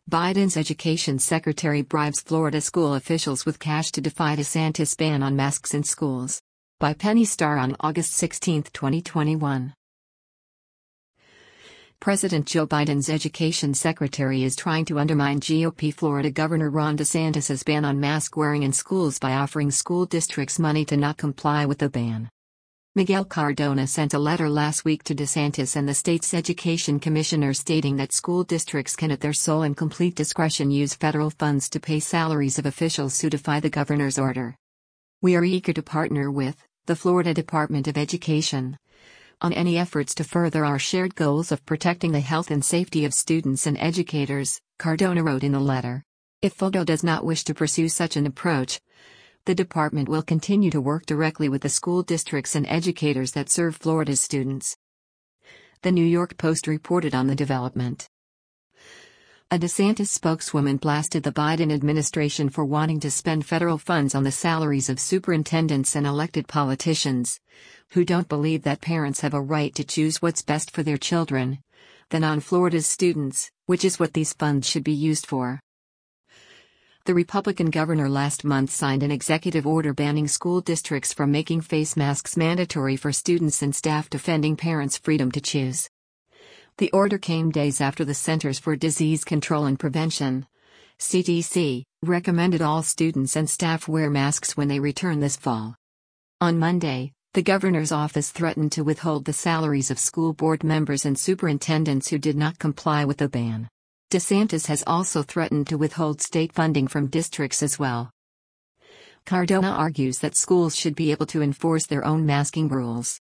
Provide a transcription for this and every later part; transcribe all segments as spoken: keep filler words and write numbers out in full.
Biden's education secretary bribes Florida school officials with cash to defy DeSantis ban on masks in schools. By Penny Starr on August sixteenth, twenty twenty-one. President Joe Biden's education secretary is trying to undermine G O P Florida Governor Ron DeSantis' ban on mask wearing in schools by offering school districts money to not comply with the ban. Miguel Cardona sent a letter last week to DeSantis and the state's education commissioner stating that school districts can at their sole and complete discretion use federal funds to pay salaries of officials who defy the governor's order. We are eager to partner with the Florida Department of Education on any efforts to further our shared goals of protecting the health and safety of students and educators, Cardona wrote in the letter. If F O D O does not wish to pursue such an approach, the department will continue to work directly with the school districts and educators that serve Florida's students. The New York Post reported on the development. A DeSantis spokeswoman blasted the Biden administration for wanting to spend federal funds on the salaries of superintendents and elected politicians, who don't believe that parents have a right to choose what's best for their children, than on Florida's students, which is what these funds should be used for. The Republican governor last month signed an executive order banning school districts from making face masks mandatory for students and staff, defending parents' freedom to choose. The order came days after the Centers for Disease Control and Prevention, C D C, recommended all students and staff wear masks when they return this fall. On Monday, the governor's office threatened to withhold the salaries of school board members and superintendents who did not comply with the ban. DeSantis has also threatened to withhold state funding from districts as well. Cardona argues that schools should be able to enforce their own masking rules.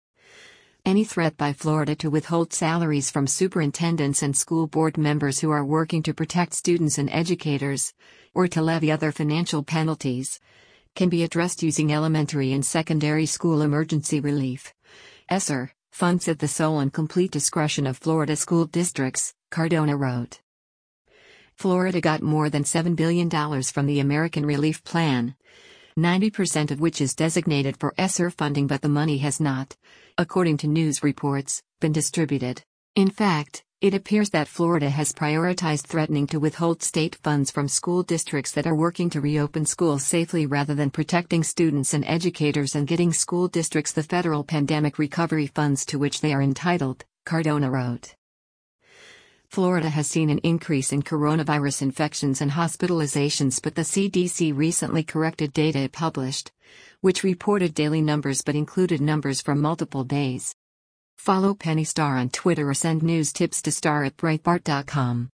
Any threat by Florida to withhold salaries from superintendents and school board members who are working to protect students and educators, or to levy other financial penalties, can be addressed using elementary and secondary school emergency relief (ESSER) funds at the sole and complete discretion of Florida school districts, Cardona wrote. Florida got more than seven billion dollars from the American Relief Plan, ninety percent of which is designated for ESSER funding, but the money has not, according to news reports, been distributed. In fact, it appears that Florida has prioritized threatening to withhold state funds from school districts that are working to reopen schools safely rather than protecting students and educators and getting school districts the federal pandemic recovery funds to which they are entitled, Cardona wrote. Florida has seen an increase in coronavirus infections and hospitalizations, but the C D C recently corrected data it published, which reported daily numbers but included numbers from multiple days. Follow Penny Starr on Twitter or send news tips to Starr at Breitbart dot com.